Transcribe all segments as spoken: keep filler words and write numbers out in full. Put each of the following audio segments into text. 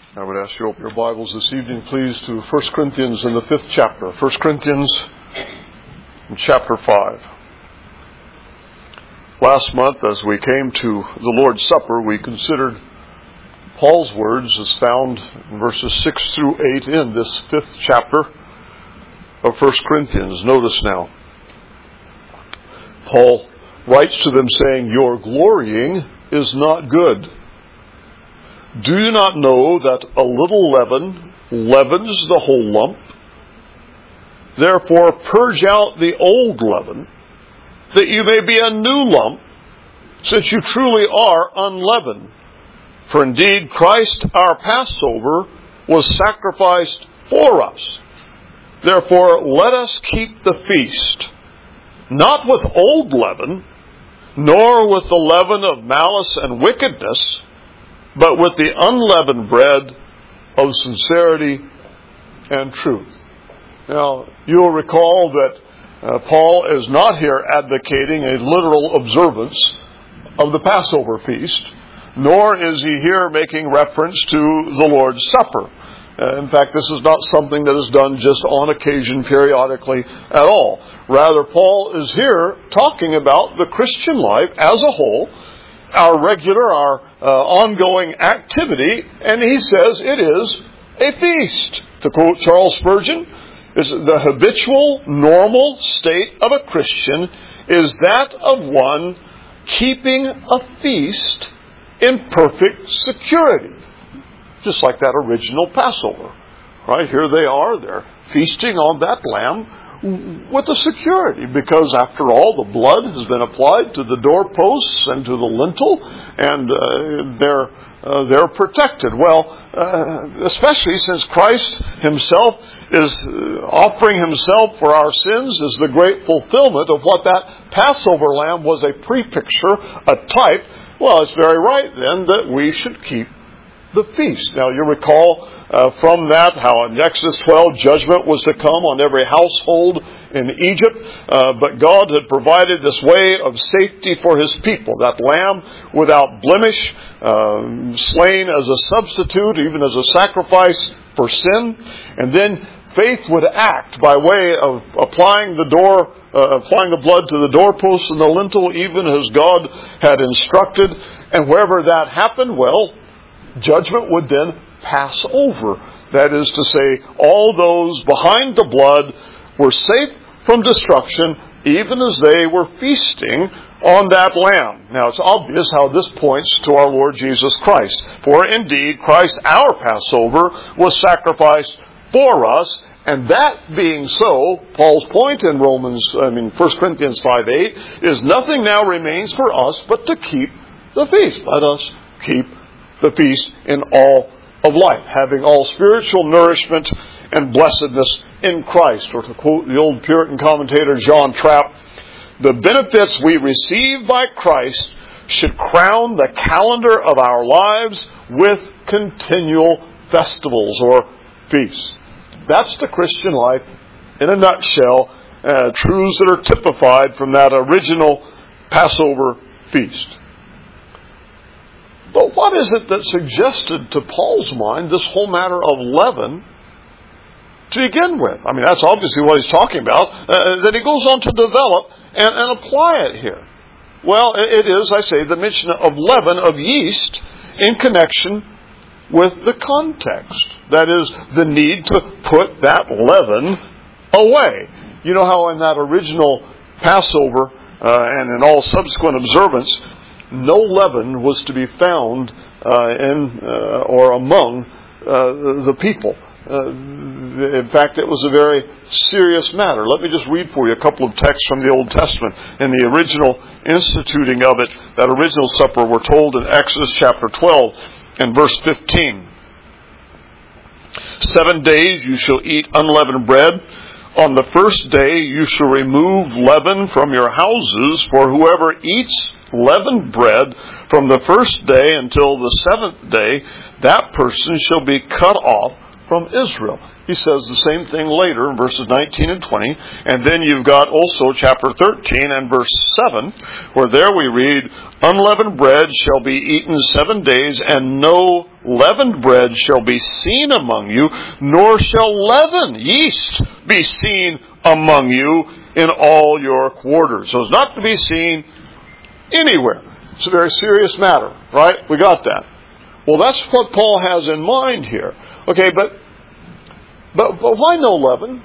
I would ask you to open your Bibles this evening, please, to First Corinthians in the fifth chapter. First Corinthians in chapter five. Last month, as we came to the Lord's Supper, we considered Paul's words as found in verses six through eight in this fifth chapter of First Corinthians. Notice now, Paul writes to them saying, "Your glorying is not good. Do you not know that a little leaven leavens the whole lump? Therefore purge out the old leaven, that you may be a new lump, since you truly are unleavened. For indeed Christ our Passover was sacrificed for us. Therefore let us keep the feast, not with old leaven, nor with the leaven of malice and wickedness, but with the unleavened bread of sincerity and truth." Now, you'll recall that uh, Paul is not here advocating a literal observance of the Passover feast, nor is he here making reference to the Lord's Supper. Uh, in fact, this is not something that is done just on occasion, periodically at all. Rather, Paul is here talking about the Christian life as a whole, our regular, our uh, ongoing activity, and he says it is a feast. To quote Charles Spurgeon, is the habitual, normal state of a Christian is that of one keeping a feast in perfect security. Just like that original Passover. Right? Here they are, they're feasting on that lamb with the security, because after all, the blood has been applied to the doorposts and to the lintel, and uh, they're uh, they're protected. Well, uh, especially since Christ Himself is offering Himself for our sins, is the great fulfillment of what that Passover lamb was a pre-picture, a type. Well, it's very right then that we should keep the feast. Now, you recall uh, from that how in Exodus twelve judgment was to come on every household in Egypt, uh, but God had provided this way of safety for His people. That lamb without blemish, uh, slain as a substitute, even as a sacrifice for sin. And then faith would act by way of applying the door Uh, applying the blood to the doorposts and the lintel, even as God had instructed. And wherever that happened, well, judgment would then pass over. That is to say, all those behind the blood were safe from destruction, even as they were feasting on that lamb. Now, it's obvious how this points to our Lord Jesus Christ. For indeed, Christ, our Passover, was sacrificed for us. And that being so, Paul's point in Romans, I mean, First Corinthians five eight, is nothing now remains for us but to keep the feast. Let us keep the feast in all of life, having all spiritual nourishment and blessedness in Christ. Or to quote the old Puritan commentator John Trapp, the benefits we receive by Christ should crown the calendar of our lives with continual festivals or feasts. That's the Christian life in a nutshell, uh, truths that are typified from that original Passover feast. But what is it that suggested to Paul's mind this whole matter of leaven to begin with? I mean, that's obviously what he's talking about. Uh, that he goes on to develop and, and apply it here. Well, it is, I say, the mention of leaven, of yeast, in connection with the context. That is, the need to put that leaven away. You know how in that original Passover uh, and in all subsequent observance, no leaven was to be found uh, in uh, or among uh, the people. Uh, in fact, it was a very serious matter. Let me just read for you a couple of texts from the Old Testament. In the original instituting of it, that original supper, we're told in Exodus chapter twelve, in verse fifteen, "Seven days you shall eat unleavened bread. On the first day you shall remove leaven from your houses, for whoever eats leavened bread from the first day until the seventh day, that person shall be cut off from Israel. He says the same thing later in verses nineteen and twenty. And then you've got also chapter thirteen and verse seven, where there we read, unleavened bread shall be eaten seven days, and no leavened bread shall be seen among you, nor shall leaven, yeast, be seen among you in all your quarters. So it's not to be seen anywhere. It's a very serious matter, right? We got that. Well, that's what Paul has in mind here. Okay, but but, but why no leaven?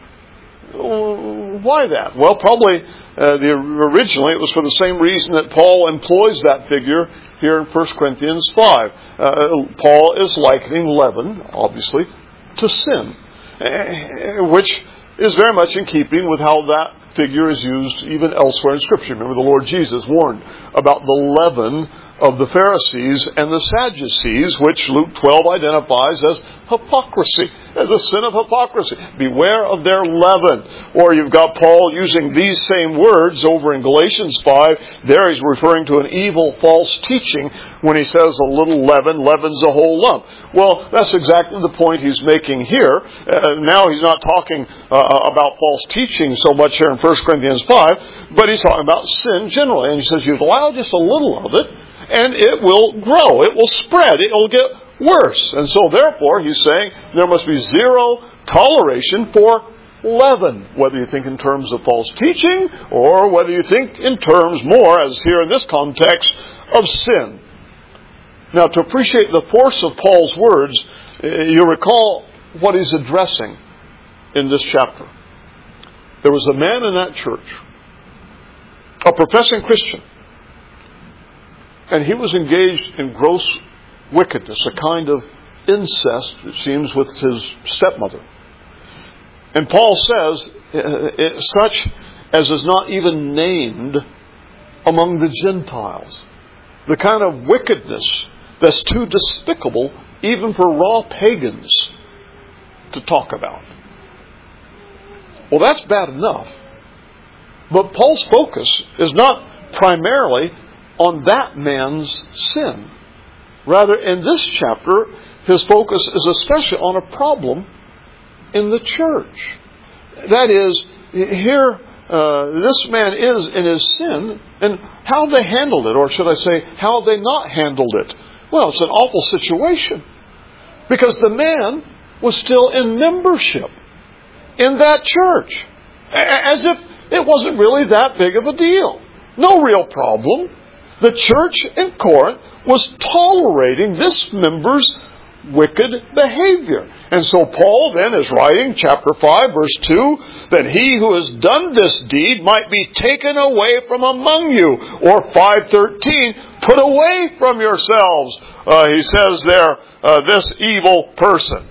Why that? Well, probably uh, the, originally it was for the same reason that Paul employs that figure here in First Corinthians five. Uh, Paul is likening leaven, obviously, to sin, uh, which is very much in keeping with how that figure is used even elsewhere in Scripture. Remember, the Lord Jesus warned about the leaven of the Pharisees and the Sadducees, which Luke twelve identifies as hypocrisy, as a sin of hypocrisy. Beware of their leaven. Or you've got Paul using these same words over in Galatians five. There he's referring to an evil false teaching when he says a little leaven leavens a whole lump. Well, that's exactly the point he's making here. Uh, now he's not talking uh, about false teaching so much here in First Corinthians five, but he's talking about sin generally. And he says, you allow just a little of it, and it will grow. It will spread. It will get worse. And so therefore, he's saying there must be zero toleration for leaven, whether you think in terms of false teaching or whether you think in terms more, as here in this context, of sin. Now, to appreciate the force of Paul's words, you recall what he's addressing in this chapter. There was a man in that church, a professing Christian, and he was engaged in gross wickedness, a kind of incest, it seems, with his stepmother. And Paul says, uh, such as is not even named among the Gentiles. The kind of wickedness that's too despicable even for raw pagans to talk about. Well, that's bad enough. But Paul's focus is not primarily on that man's sin. Rather, in this chapter, his focus is especially on a problem in the church. That is, here, uh, this man is in his sin, and how they handled it, or should I say, how they not handled it. Well, it's an awful situation. Because the man was still in membership in that church. As if it wasn't really that big of a deal. No real problem. The church in Corinth was tolerating this member's wicked behavior. And so Paul then is writing, chapter five, verse two, that he who has done this deed might be taken away from among you. Or five thirteen, put away from yourselves, uh, he says there, uh, this evil person.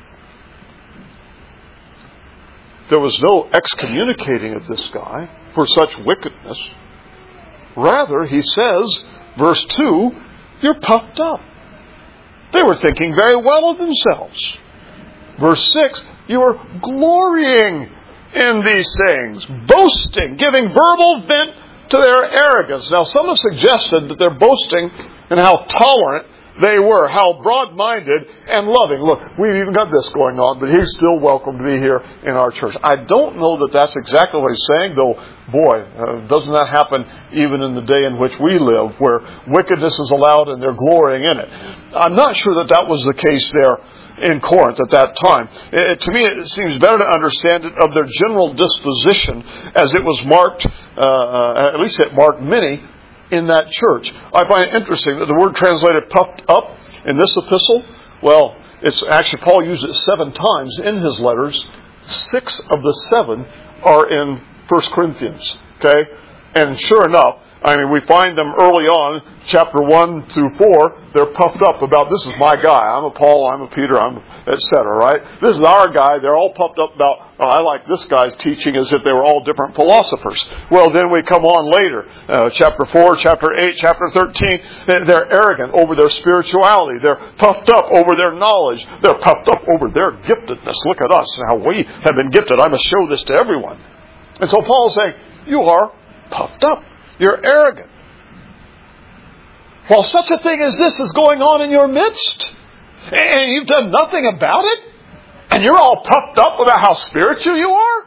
There was no excommunicating of this guy for such wickedness. Rather, he says, verse two, you're puffed up. They were thinking very well of themselves. Verse six, you are glorying in these things, boasting, giving verbal vent to their arrogance. Now, some have suggested that they're boasting in how tolerant they were, how broad-minded and loving. Look, we've even got this going on, but he's still welcome to be here in our church. I don't know that that's exactly what he's saying, though, boy, uh, doesn't that happen even in the day in which we live, where wickedness is allowed and they're glorying in it. I'm not sure that that was the case there in Corinth at that time. It, to me, it seems better to understand it of their general disposition as it was marked, uh, uh, at least it marked many in that church. I find it interesting that the word translated puffed up in this epistle, well, it's actually, Paul used it seven times in his letters. Six of the seven are in First Corinthians. Okay? And sure enough, I mean, we find them early on, chapter one through four, they're puffed up about, this is my guy. I'm a Paul, I'm a Peter, I'm et cetera, right? This is our guy. They're all puffed up about, oh, I like this guy's teaching, as if they were all different philosophers. Well, then we come on later, uh, chapter four, chapter eight, chapter thirteen. They're arrogant over their spirituality. They're puffed up over their knowledge. They're puffed up over their giftedness. Look at us, how we have been gifted. I must show this to everyone. And so Paul's saying, you are puffed up. You're arrogant. While such a thing as this is going on in your midst, and you've done nothing about it, And you're all puffed up about how spiritual you are?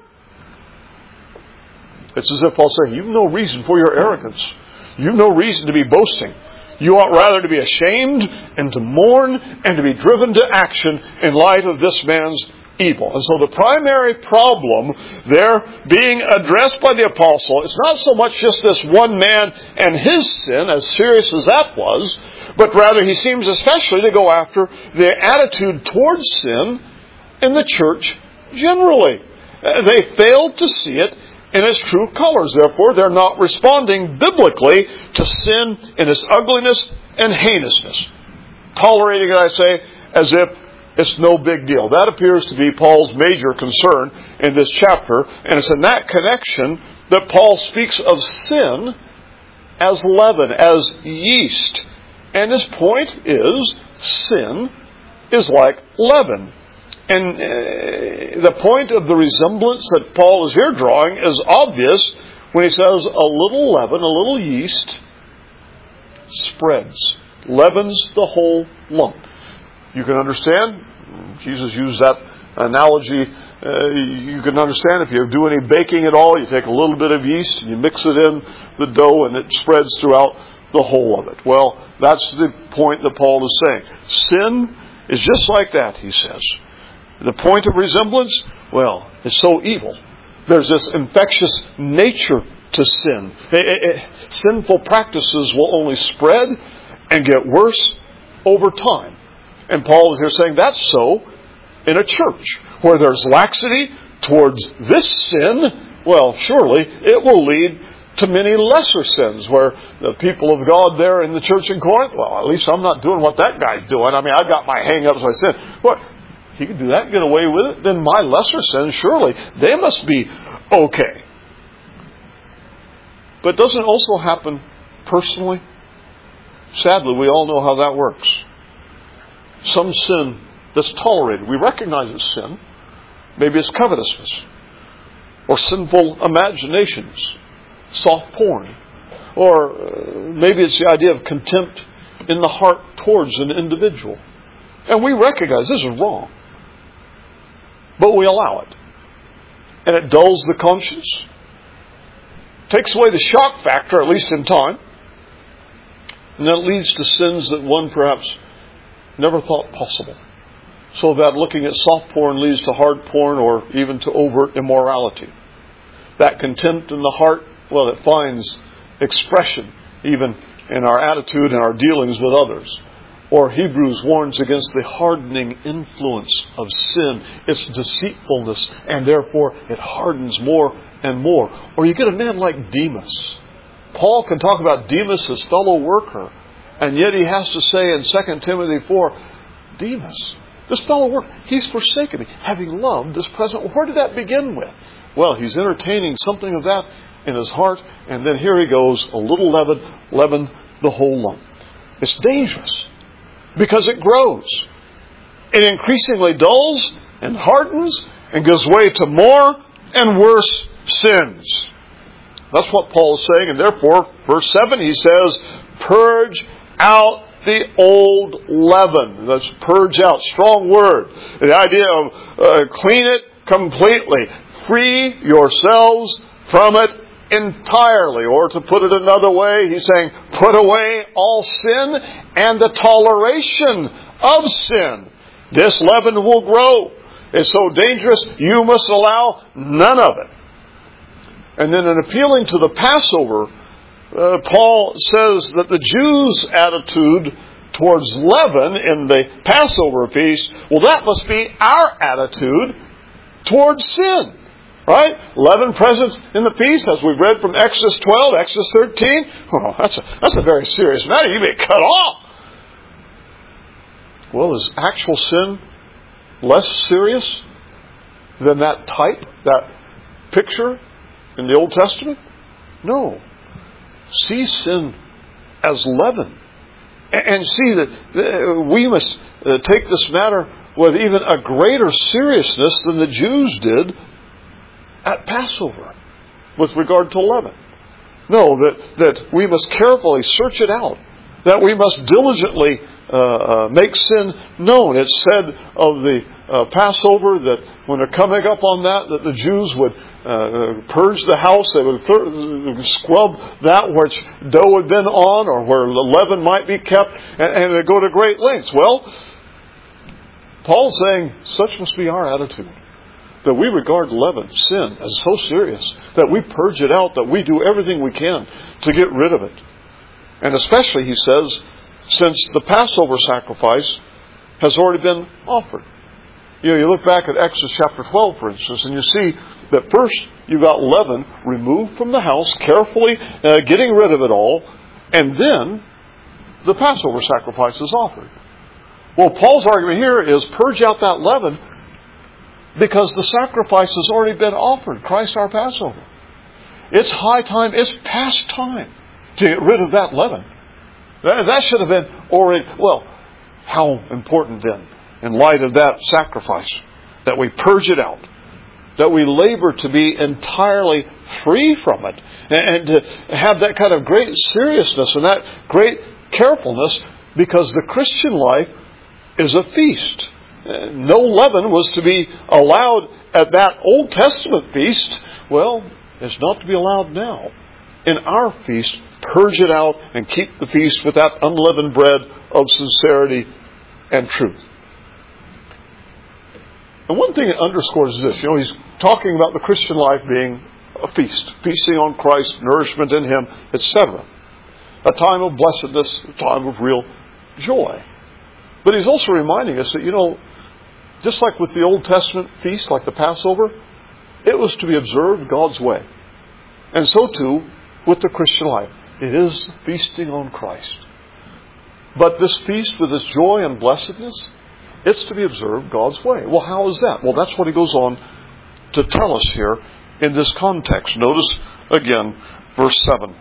It's as if Paul's saying, you've no reason for your arrogance. You've no reason to be boasting. You ought rather to be ashamed and to mourn and to be driven to action in light of this man's evil. And so the primary problem there being addressed by the apostle, it's not so much just this one man and his sin, as serious as that was, but rather he seems especially to go after the attitude towards sin in the church generally. They failed to see it in its true colors. Therefore, they're not responding biblically to sin in its ugliness and heinousness. Tolerating it, I say, as if it's no big deal. That appears to be Paul's major concern in this chapter. And it's in that connection that Paul speaks of sin as leaven, as yeast. And his point is, sin is like leaven. And uh, the point of the resemblance that Paul is here drawing is obvious when he says a little leaven, a little yeast, spreads, leavens the whole lump. You can understand, Jesus used that analogy, uh, you can understand if you do any baking at all, you take a little bit of yeast and you mix it in the dough and it spreads throughout the whole of it. Well, that's the point that Paul is saying. Sin is just like that, he says. The point of resemblance, well, it's so evil. There's this infectious nature to sin. It, it, it, sinful practices will only spread and get worse over time. And Paul is here saying that's so in a church where there's laxity towards this sin. Well, surely it will lead to many lesser sins where the people of God there in the church in Corinth, well, at least I'm not doing what that guy's doing. I mean, I've got my hang-ups, my sin. What? He can do that and get away with it? Then my lesser sins, surely, they must be okay. But doesn't it also happen personally? Sadly, we all know how that works. Some sin that's tolerated. We recognize it's sin. Maybe it's covetousness. Or sinful imaginations. Soft porn. Or uh, maybe it's the idea of contempt in the heart towards an individual. And we recognize this is wrong. But we allow it. And it dulls the conscience. Takes away the shock factor, at least in time. And then it leads to sins that one perhaps never thought possible. So that looking at soft porn leads to hard porn or even to overt immorality. That contempt in the heart, well, it finds expression even in our attitude and our dealings with others. Or Hebrews warns against the hardening influence of sin, its deceitfulness, and therefore it hardens more and more. Or you get a man like Demas. Paul can talk about Demas, his fellow worker, and yet he has to say in Second Timothy four, Demas, this fellow worker, he's forsaken me, having loved this present. Where did that begin with? Well, he's entertaining something of that in his heart, and then here he goes, a little leaven, leaven the whole lump. It's dangerous. Because it grows. It increasingly dulls and hardens and gives way to more and worse sins. That's what Paul is saying. And therefore, verse seven, he says, purge out the old leaven. That's purge out. Strong word. The idea of uh, clean it completely. Free yourselves from it entirely. Or to put it another way, he's saying, put away all sin and the toleration of sin. This leaven will grow. It's so dangerous, you must allow none of it. And then in appealing to the Passover, uh, Paul says that the Jews' attitude towards leaven in the Passover feast, well, that must be our attitude towards sin. Right? Leaven present in the feast, as we've read from Exodus twelve, Exodus thirteen. Oh, that's a, that's a very serious matter. You may cut off. Well, is actual sin less serious than that type, that picture in the Old Testament? No. See sin as leaven. And see that we must take this matter with even a greater seriousness than the Jews did at Passover with regard to leaven. No, that, that we must carefully search it out that we must diligently uh, uh, make sin known. It's said of the uh, Passover that when they're coming up on that, that the Jews would uh, purge the house. They would th- scrub that which dough had been on, or where the leaven might be kept, and, and they go to great lengths. Well, Paul's saying such must be our attitude. That we regard leaven, sin, as so serious that we purge it out, that we do everything we can to get rid of it. And especially, he says, since the Passover sacrifice has already been offered. You know, you look back at Exodus chapter twelve, for instance, and you see that first you got leaven removed from the house, carefully uh, getting rid of it all, and then the Passover sacrifice is offered. Well, Paul's argument here is purge out that leaven, because the sacrifice has already been offered. Christ our Passover. It's high time, it's past time to get rid of that leaven. That, that should have been already... Well, how important then, in light of that sacrifice, that we purge it out. That we labor to be entirely free from it. And, and to have that kind of great seriousness and that great carefulness, because the Christian life is a feast. No leaven was to be allowed at that Old Testament feast. Well, it's not to be allowed now. In our feast, purge it out and keep the feast with that unleavened bread of sincerity and truth. And one thing it underscores is this. You know, he's talking about the Christian life being a feast. Feasting on Christ, nourishment in Him, et cetera. A time of blessedness, a time of real joy. But he's also reminding us that, you know, just like with the Old Testament feast, like the Passover, it was to be observed God's way. And so too with the Christian life. It is feasting on Christ. But this feast with its joy and blessedness, it's to be observed God's way. Well, how is that? Well, that's what he goes on to tell us here in this context. Notice again, verse seven.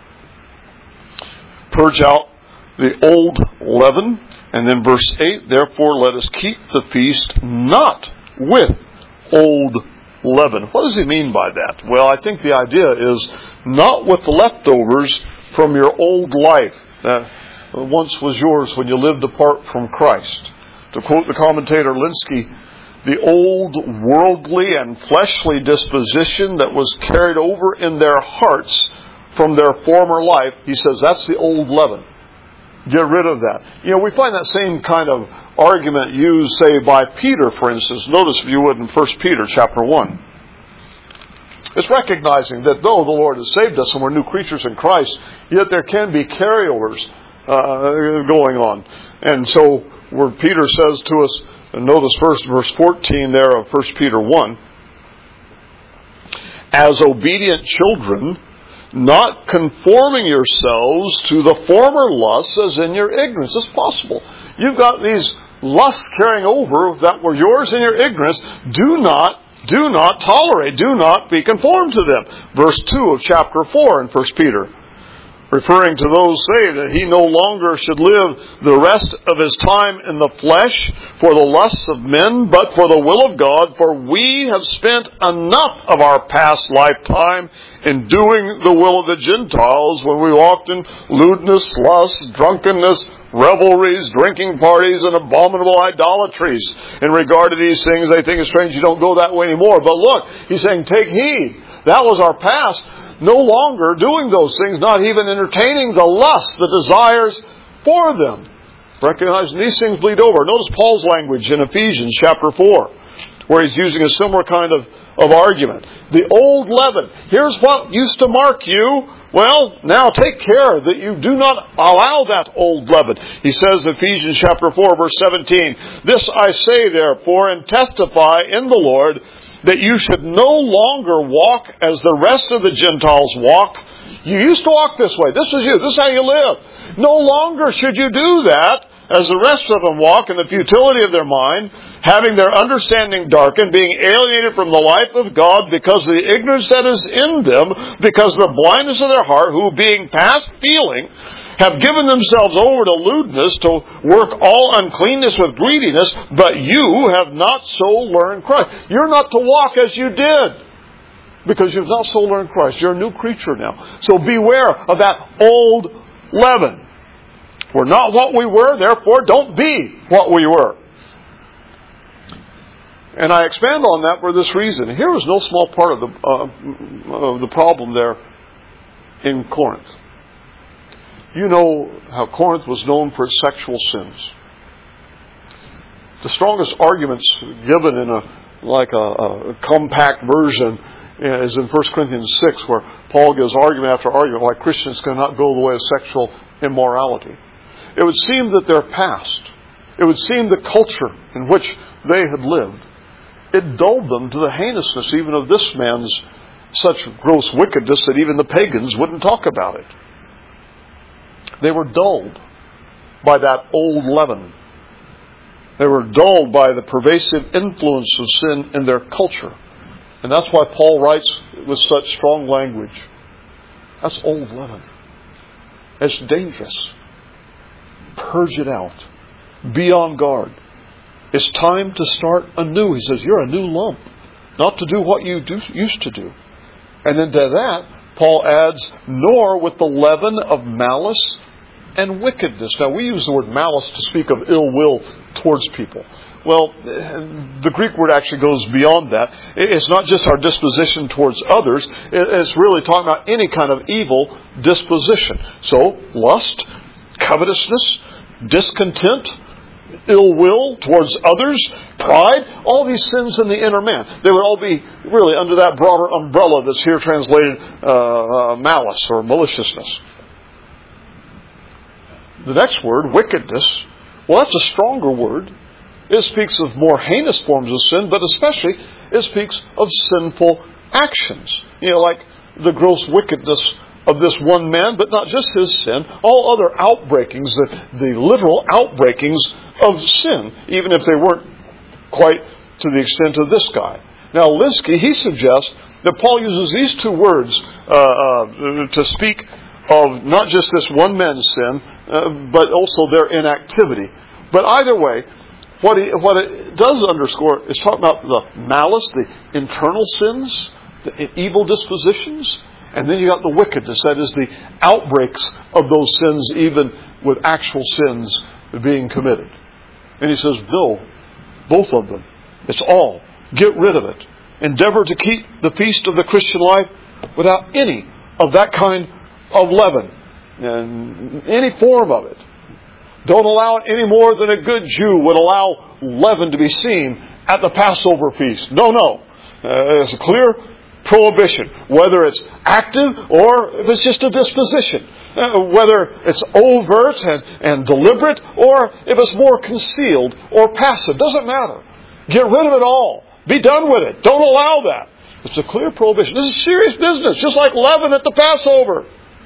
Purge out the old leaven. And then verse eight, therefore let us keep the feast not with old leaven. What does he mean by that? Well, I think the idea is not with the leftovers from your old life that once was yours when you lived apart from Christ. To quote the commentator Linsky, the old worldly and fleshly disposition that was carried over in their hearts from their former life, he says that's the old leaven. Get rid of that. You know, we find that same kind of argument used, say, by Peter, for instance. Notice, if you would, in First Peter chapter one. It's recognizing that though the Lord has saved us and we're new creatures in Christ, yet there can be carryovers uh, going on. And so, where Peter says to us, and notice first verse fourteen there of First Peter one, as obedient children, not conforming yourselves to the former lusts as in your ignorance. It's possible. You've got these lusts carrying over that were yours in your ignorance. Do not, do not tolerate, do not be conformed to them. Verse two of chapter four in First Peter. Referring to those say that he no longer should live the rest of his time in the flesh for the lusts of men, but for the will of God. For we have spent enough of our past lifetime in doing the will of the Gentiles when we walked in lewdness, lust, drunkenness, revelries, drinking parties, and abominable idolatries. In regard to these things, they think it's strange you don't go that way anymore. But look, he's saying, take heed. That was our past. No longer doing those things, not even entertaining the lusts, the desires for them. Recognizing these things bleed over. Notice Paul's language in Ephesians chapter four, where he's using a similar kind of, of argument. The old leaven. Here's what used to mark you. Well, now take care that you do not allow that old leaven. He says in Ephesians chapter four, verse seventeen, this I say therefore and testify in the Lord, that you should no longer walk as the rest of the Gentiles walk. You used to walk this way. This is you. This is how you live. No longer should you do that as the rest of them walk in the futility of their mind, having their understanding darkened, being alienated from the life of God because of the ignorance that is in them, because of the blindness of their heart, who being past feeling, have given themselves over to lewdness, to work all uncleanness with greediness, but you have not so learned Christ. You're not to walk as you did, because you've not so learned Christ. You're a new creature now. So beware of that old leaven. We're not what we were, therefore don't be what we were. And I expand on that for this reason. Here was no small part of the uh, of the problem there in Corinth. You know how Corinth was known for its sexual sins. The strongest arguments given in a like a, a compact version is in First Corinthians six, where Paul gives argument after argument why Christians cannot go the way of sexual immorality. It would seem that their past, it would seem the culture in which they had lived, it dulled them to the heinousness even of this man's such gross wickedness that even the pagans wouldn't talk about it. They were dulled by that old leaven. They were dulled by the pervasive influence of sin in their culture. And that's why Paul writes with such strong language. That's old leaven. It's dangerous. Purge it out. Be on guard. It's time to start anew. He says, you're a new lump. Not to do what you do, used to do. And then to that, Paul adds, nor with the leaven of malice and wickedness. Now, we use the word malice to speak of ill will towards people. Well, the Greek word actually goes beyond that. It's not just our disposition towards others. It's really talking about any kind of evil disposition. So, lust, covetousness, discontent, ill will towards others, pride, all these sins in the inner man. They would all be really under that broader umbrella that's here translated uh, uh, malice or maliciousness. The next word, wickedness, well, that's a stronger word. It speaks of more heinous forms of sin, but especially it speaks of sinful actions. You know, like the gross wickedness of this one man, but not just his sin, all other outbreakings, the, the literal outbreakings of sin, even if they weren't quite to the extent of this guy. Now, Linsky, he suggests that Paul uses these two words uh, uh, to speak of not just this one man's sin, uh, but also their inactivity. But either way, what, he, what it does underscore is talking about the malice, the internal sins, the evil dispositions, and then you got the wickedness, that is the outbreaks of those sins, even with actual sins being committed. And he says, no, both of them. It's all. Get rid of it. Endeavor to keep the feast of the Christian life without any of that kind of leaven, and any form of it. Don't allow it any more than a good Jew would allow leaven to be seen at the Passover feast. No, no. Uh, it's a clear prohibition, whether it's active or if it's just a disposition, uh, whether it's overt and, and deliberate or if it's more concealed or passive. Doesn't matter. Get rid of it all. Be done with it. Don't allow that. It's a clear prohibition. This is serious business, just like leaven at the Passover.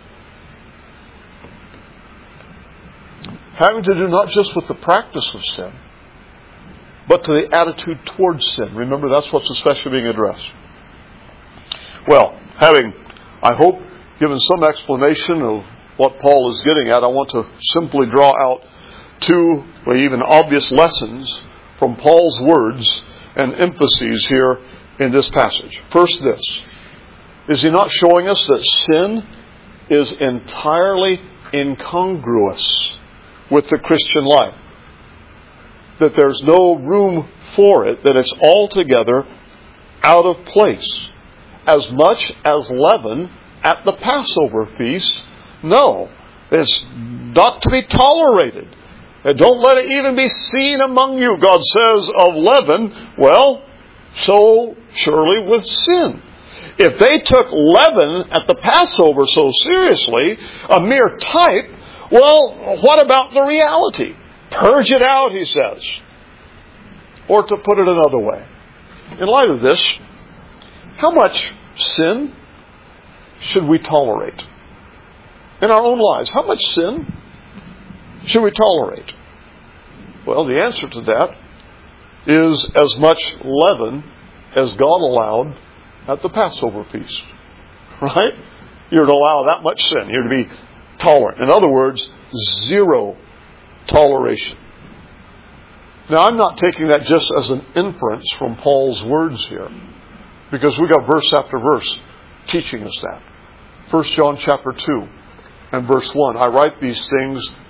Having to do not just with the practice of sin, but to the attitude towards sin. Remember, that's what's especially being addressed. Well, having, I hope, given some explanation of what Paul is getting at, I want to simply draw out two, or even obvious lessons from Paul's words and emphases here in this passage. First, this. Is he not showing us that sin is entirely incongruous with the Christian life? That there's no room for it, that it's altogether out of place. As much as leaven at the Passover feast, no, it's not to be tolerated. And don't let it even be seen among you, God says, of leaven. Well, so surely with sin. If they took leaven at the Passover so seriously, a mere type, well, what about the reality? Purge it out, he says. Or to put it another way, in light of this, how much sin should we tolerate in our own lives? How much sin should we tolerate? Well, the answer to that is as much leaven as God allowed at the Passover feast. Right? You're to allow that much sin. You're to be tolerant. In other words, zero toleration. Now, I'm not taking that just as an inference from Paul's words here, because we've got verse after verse teaching us that. First John chapter two and verse one. I write these things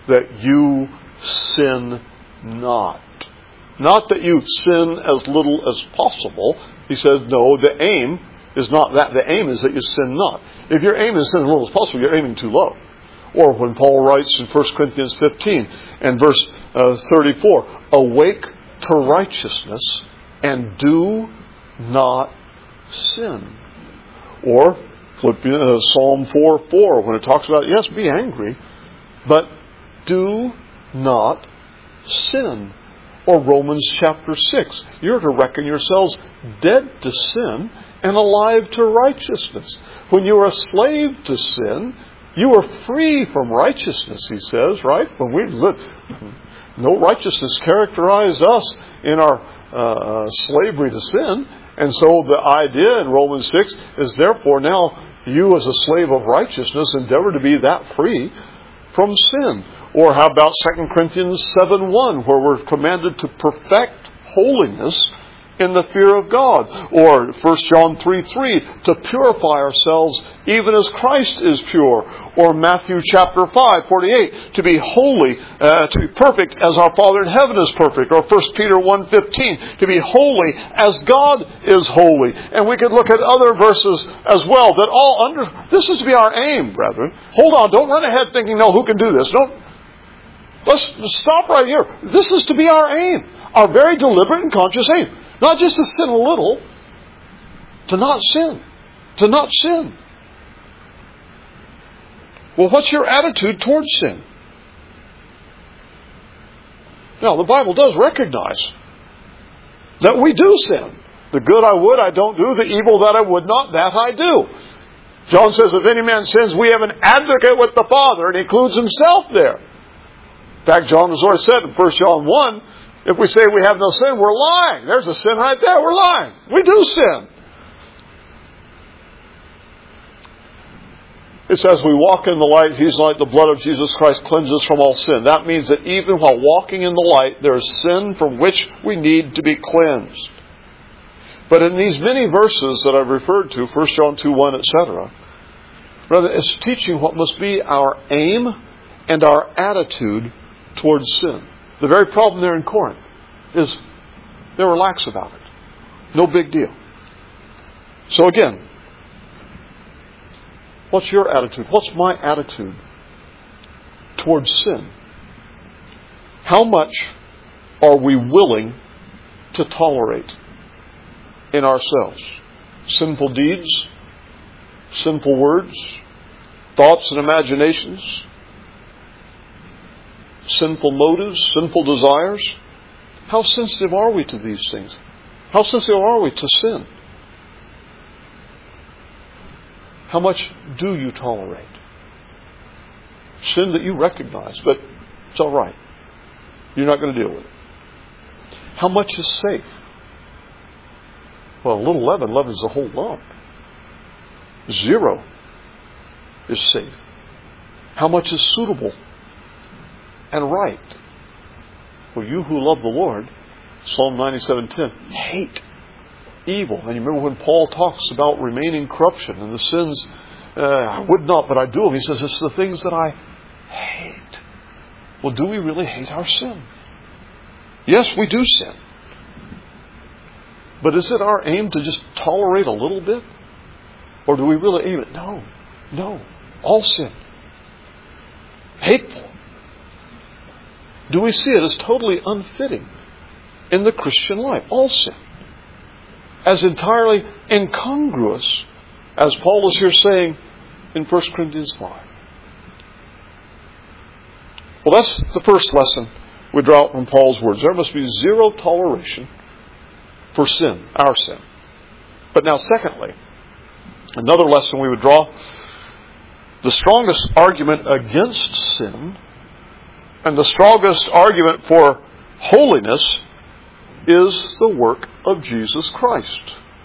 that you sin not. Not that you sin as little as possible. He says, no, the aim is not that. The aim is that you sin not. If your aim is to sin as little as possible, you're aiming too low. Or when Paul writes in First Corinthians fifteen and verse uh, thirty-four, awake to righteousness and do not sin. Or Philippians, uh, Psalm four four, when it talks about, yes, be angry, but do not sin. Or Romans chapter six, you're to reckon yourselves dead to sin and alive to righteousness. When you are a slave to sin, you are free from righteousness, he says, right? When we live, no righteousness characterized us in our uh, slavery to sin. And so the idea in Romans six is, therefore, now you as a slave of righteousness endeavor to be that free from sin. Or how about Second Corinthians seven one, where we're commanded to perfect holiness in the fear of God. Or First John three three, to purify ourselves even as Christ is pure. Or Matthew chapter five forty-eight, to be holy, uh, to be perfect as our Father in heaven is perfect. Or First Peter one fifteen, to be holy as God is holy. And we could look at other verses as well that all under... This is to be our aim, brethren. Hold on, don't run ahead thinking, no, who can do this? Don't... Let's stop right here. This is to be our aim. Our very deliberate and conscious aim. Not just to sin a little. To not sin. To not sin. Well, what's your attitude towards sin? Now, the Bible does recognize that we do sin. The good I would, I don't do. The evil that I would not, that I do. John says, if any man sins, we have an advocate with the Father, and he includes himself there. In fact, John has already said in First John one, if we say we have no sin, we're lying. There's a sin right there. We're lying. We do sin. It says we walk in the light. He's like the blood of Jesus Christ cleanses from all sin. That means that even while walking in the light, there is sin from which we need to be cleansed. But in these many verses that I've referred to, First John two one, et cetera, brother, it's teaching what must be our aim and our attitude towards sin. The very problem there in Corinth is they were lax about it. No big deal. So again, what's your attitude? What's my attitude towards sin? How much are we willing to tolerate in ourselves? Sinful deeds, sinful words, thoughts and imaginations, sinful motives, sinful desires. How sensitive are we to these things? How sensitive are we to sin? How much do you tolerate? Sin that you recognize, but it's all right. You're not going to deal with it. How much is safe? Well, a little leaven leavens the whole lump. Zero is safe. How much is suitable and right? Well, you who love the Lord, Psalm ninety-seven ten, hate evil. And you remember when Paul talks about remaining corruption and the sins, uh, I would not, but I do them. He says, it's the things that I hate. Well, do we really hate our sin? Yes, we do sin. But is it our aim to just tolerate a little bit? Or do we really aim at, no, no, all sin. Hateful. Do we see it as totally unfitting in the Christian life? All sin. As entirely incongruous as Paul is here saying in First Corinthians five. Well, that's the first lesson we draw from Paul's words. There must be zero toleration for sin, our sin. But now, secondly, another lesson we would draw, the strongest argument against sin and the strongest argument for holiness is the work of Jesus Christ.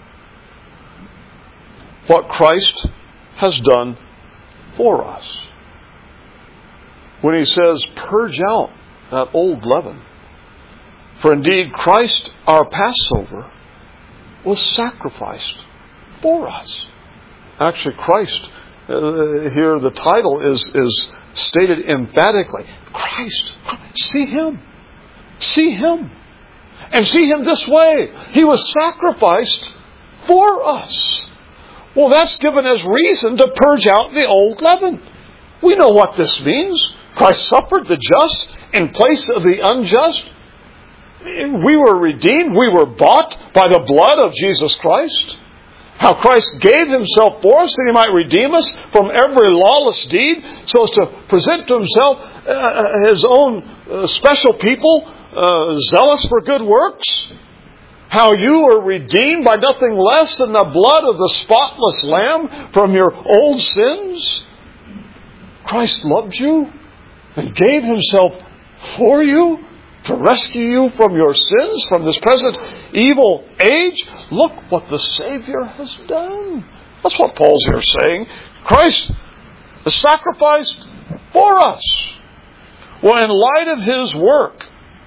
What Christ has done for us. When he says, purge out that old leaven. For indeed, Christ, our Passover, was sacrificed for us. Actually, Christ, uh, here the title is, is stated emphatically, Christ, see Him. See Him. And see Him this way. He was sacrificed for us. Well, that's given us reason to purge out the old leaven. We know what this means. Christ suffered the just in place of the unjust. We were redeemed. We were bought by the blood of Jesus Christ. How Christ gave Himself for us that He might redeem us from every lawless deed, so as to present to Himself uh, His own uh, special people, uh, zealous for good works. How you were redeemed by nothing less than the blood of the spotless Lamb from your old sins. Christ loved you and gave Himself for you to rescue you from your sins, from this present evil age. Look what the Savior has done. That's what Paul's here saying. Christ is sacrificed for us. Well, in light of His work,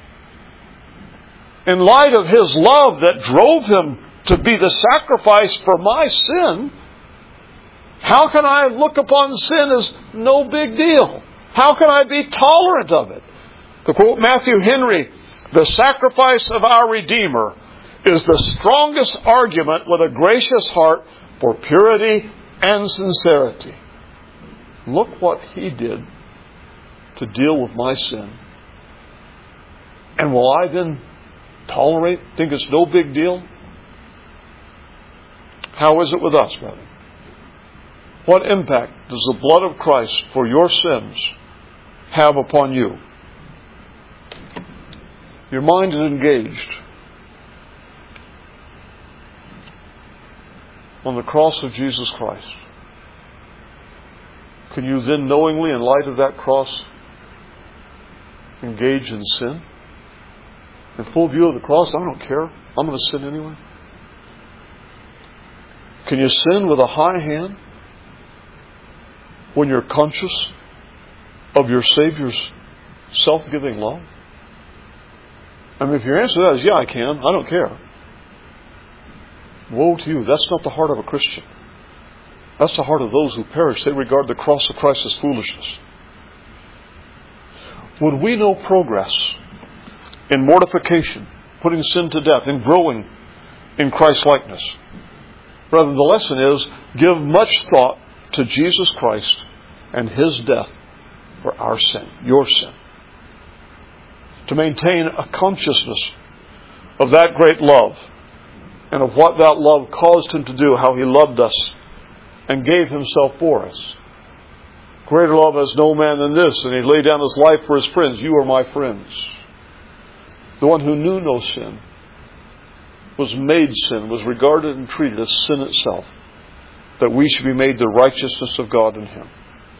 in light of His love that drove Him to be the sacrifice for my sin, how can I look upon sin as no big deal? How can I be tolerant of it? To quote Matthew Henry, the sacrifice of our Redeemer is the strongest argument with a gracious heart for purity and sincerity. Look what He did to deal with my sin. And will I then tolerate, think it's no big deal? How is it with us, brother? What impact does the blood of Christ for your sins have upon you? Your mind is engaged on the cross of Jesus Christ. Can you then knowingly, in light of that cross, engage in sin? In full view of the cross, I don't care. I'm going to sin anyway. Can you sin with a high hand when you're conscious of your Savior's self-giving love? I mean, if your answer to that is, yeah, I can, I don't care. Woe to you. That's not the heart of a Christian. That's the heart of those who perish. They regard the cross of Christ as foolishness. Would we know progress in mortification, putting sin to death, in growing in Christ-likeness? Brother, the lesson is, give much thought to Jesus Christ and His death for our sin, your sin. To maintain a consciousness of that great love and of what that love caused Him to do, how He loved us and gave Himself for us. Greater love has no man than this, and He laid down His life for His friends. You are my friends. The one who knew no sin was made sin, was regarded and treated as sin itself, that we should be made the righteousness of God in Him.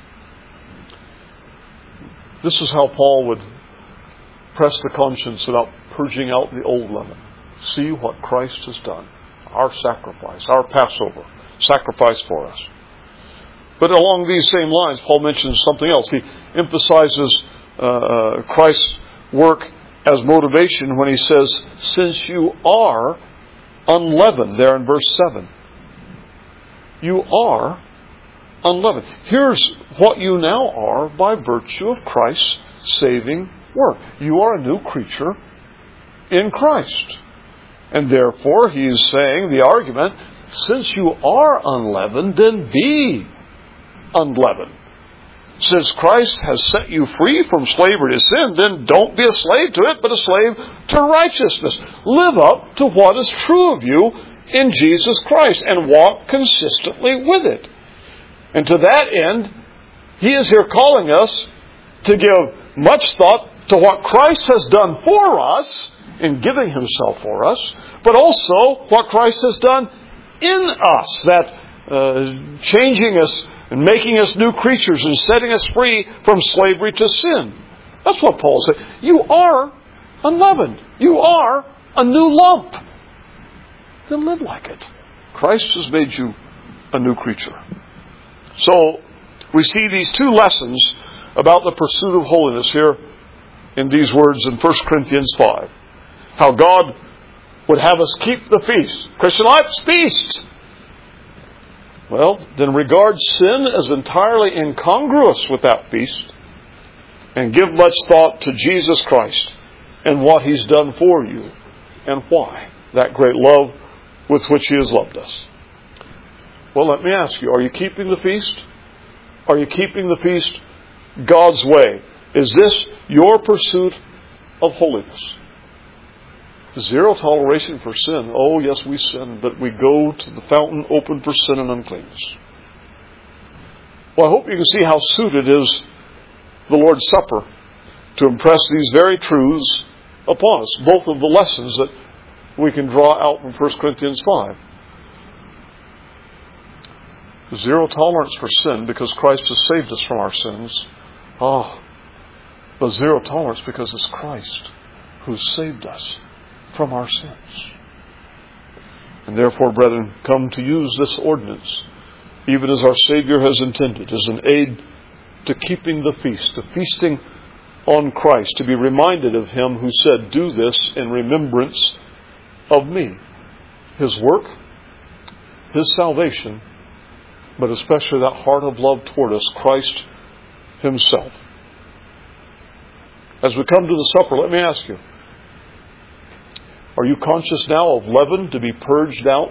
This is how Paul would press the conscience about purging out the old leaven. See what Christ has done. Our sacrifice, our Passover, sacrifice for us. But along these same lines, Paul mentions something else. He emphasizes uh, Christ's work as motivation when he says, since you are unleavened, there in verse seven. You are unleavened. Here's what you now are by virtue of Christ's saving work. You are a new creature in Christ. And therefore, he is saying the argument, since you are unleavened, then be unleavened. Since Christ has set you free from slavery to sin, then don't be a slave to it, but a slave to righteousness. Live up to what is true of you in Jesus Christ and walk consistently with it. And to that end, he is here calling us to give much thought to what Christ has done for us in giving Himself for us, but also what Christ has done in us, that uh, changing us and making us new creatures and setting us free from slavery to sin. That's what Paul said. You are unleavened. You are a new lump. Then live like it. Christ has made you a new creature. So, we see these two lessons about the pursuit of holiness here in these words in First Corinthians five. How God would have us keep the feast. Christian life is feast. Well, then regard sin as entirely incongruous with that feast, and give much thought to Jesus Christ and what He's done for you and why. That great love with which He has loved us. Well, let me ask you, are you keeping the feast? Are you keeping the feast God's way? Is this your pursuit of holiness? Zero toleration for sin. Oh, yes, we sin, but we go to the fountain open for sin and uncleanness. Well, I hope you can see how suited is the Lord's Supper to impress these very truths upon us. Both of the lessons that we can draw out from First Corinthians five. Zero tolerance for sin because Christ has saved us from our sins. Ah, but zero tolerance because it's Christ who saved us from our sins. And therefore, brethren, come to use this ordinance, even as our Savior has intended, as an aid to keeping the feast, to feasting on Christ, to be reminded of Him who said, "Do this in remembrance of me." His work, His salvation, but especially that heart of love toward us, Christ Himself. As we come to the supper, let me ask you, are you conscious now of leaven to be purged out?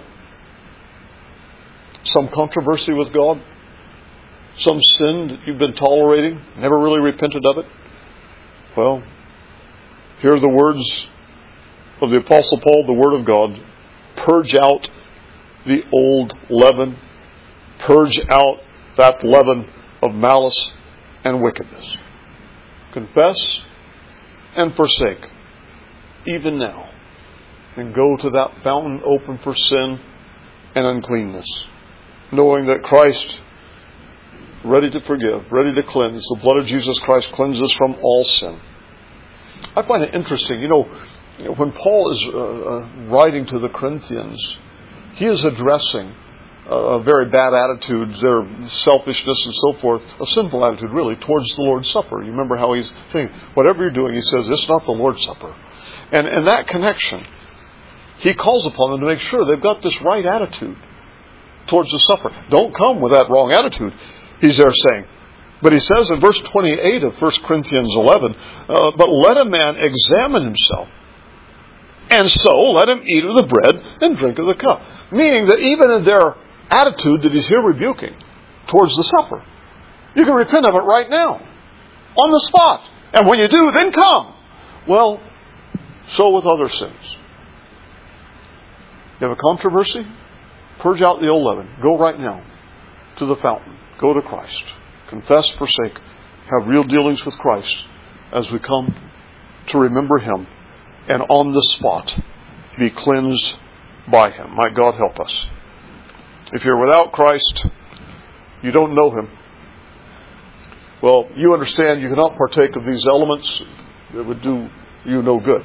Some controversy with God? Some sin that you've been tolerating, never really repented of it? Well, here are the words of the Apostle Paul, the Word of God. Purge out the old leaven. Purge out that leaven of malice and wickedness. Confess and forsake, even now. And go to that fountain open for sin and uncleanness, knowing that Christ, ready to forgive, ready to cleanse, the blood of Jesus Christ cleanses from all sin. I find it interesting, you know, when Paul is uh, uh, writing to the Corinthians, he is addressing a very bad attitude, their selfishness and so forth, a sinful attitude really, towards the Lord's Supper. You remember how he's thinking, whatever you're doing, he says, it's not the Lord's Supper. And in that connection, he calls upon them to make sure they've got this right attitude towards the supper. Don't come with that wrong attitude, he's there saying. But he says in verse twenty-eight of First Corinthians eleven, uh, but let a man examine himself, and so let him eat of the bread and drink of the cup. Meaning that even in their attitude that he's here rebuking towards the supper, you can repent of it right now, on the spot. And when you do, then come. Well, so with other sins. You have a controversy? Purge out the old leaven. Go right now to the fountain. Go to Christ. Confess, forsake. Have real dealings with Christ as we come to remember Him. And on the spot, be cleansed by Him. Might God help us. If you're without Christ, you don't know Him. Well, you understand you cannot partake of these elements. It would do you no good.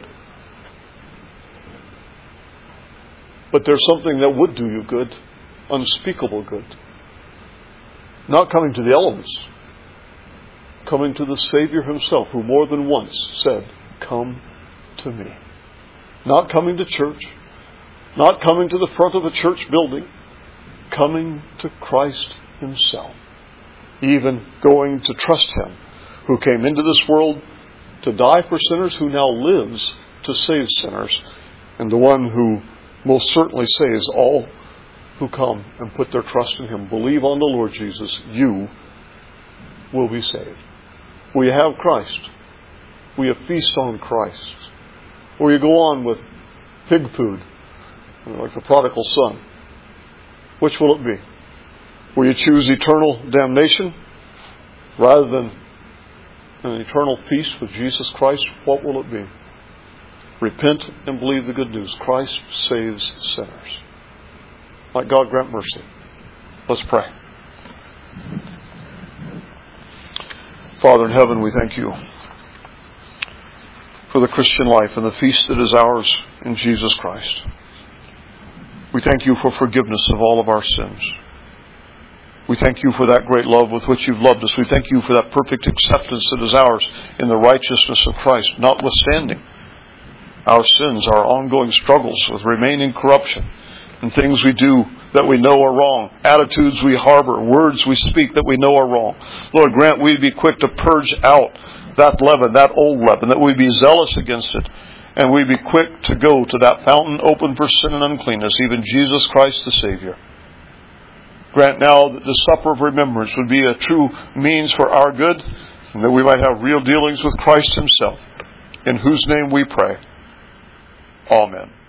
But there's something that would do you good, unspeakable good. Not coming to the elements, coming to the Savior Himself, who more than once said, "Come to me." Not coming to church, not coming to the front of a church building, coming to Christ Himself. Even going to trust Him, who came into this world to die for sinners, who now lives to save sinners, and the one who most certainly saves all who come and put their trust in Him. Believe on the Lord Jesus, you will be saved. Will you have Christ? Will you feast on Christ? Or will you go on with pig food, like the prodigal son? Which will it be? Will you choose eternal damnation rather than an eternal feast with Jesus Christ? What will it be? Repent and believe the good news. Christ saves sinners. Let God grant mercy. Let's pray. Father in heaven, we thank You for the Christian life and the feast that is ours in Jesus Christ. We thank You for forgiveness of all of our sins. We thank You for that great love with which You've loved us. We thank You for that perfect acceptance that is ours in the righteousness of Christ, notwithstanding our sins, our ongoing struggles with remaining corruption. and things we do that we know are wrong, attitudes we harbor, words we speak that we know are wrong. Lord, grant we be quick to purge out that leaven, that old leaven, that we be zealous against it, and we be quick to go to that fountain open for sin and uncleanness, even Jesus Christ the Savior. Grant now that the supper of remembrance would be a true means for our good, and that we might have real dealings with Christ Himself, in whose name we pray. Amen.